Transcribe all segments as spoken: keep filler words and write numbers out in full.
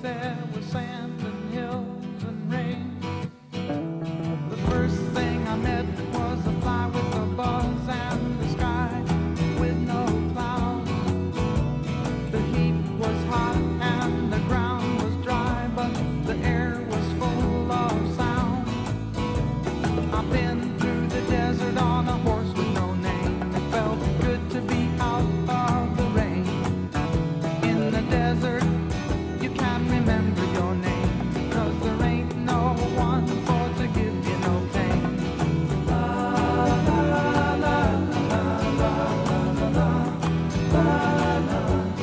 there was sand and hills and rain. The first thing I met was a fly with a buzz and the sky with no clouds. The heat was hot and the ground was dry, but the air was full of sound. I've been through the desert on a horse with no name. It felt good to be out of the rain. In the desert, you can't remember your name, 'cause there ain't no one for to give you no pain. La la la la la la la la la la.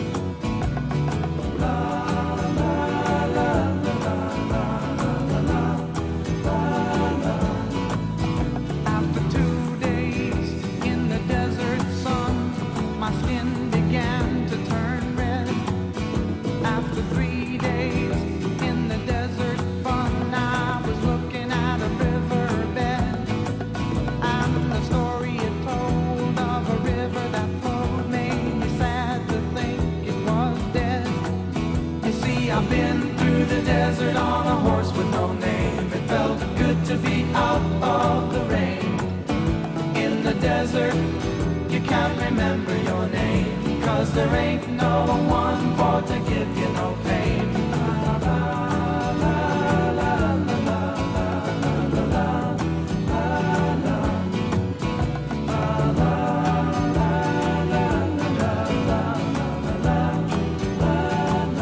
La la la la la la la la. After two days in the desert sun, my skin began to turn red. After three days in the desert fun, I was looking at a riverbed, and the story it told of a river that flowed made me sad to think it was dead. You see, I've been through the desert on a horse with no name. It felt good to be out of the rain. In the desert, you can't remember your name, 'cause there ain't no one for to give you no pain. La la la la la la la la la la. La la la la la la la la.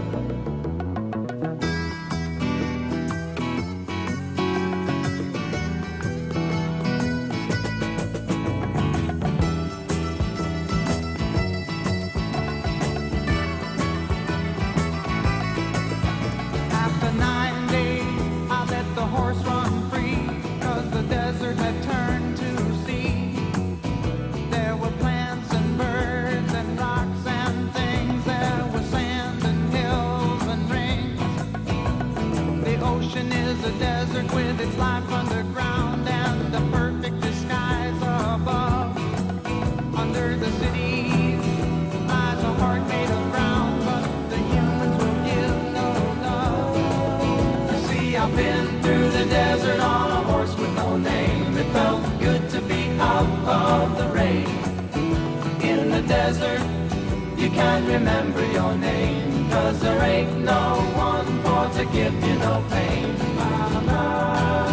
After nine days, I let the horse run free, 'cause the desert had turned to sea. There were plants and birds and rocks and things. There was sand and hills and rings. The ocean is a desert with its life underground and the perfect disguise above. Under the cities lies a heart made of ground, but the humans will give no love. You see, I've been through the desert on a horse with no name. It felt good to be out of the rain. In the desert, you can't remember your name, 'cause there ain't no one for to give you no pain. La, la,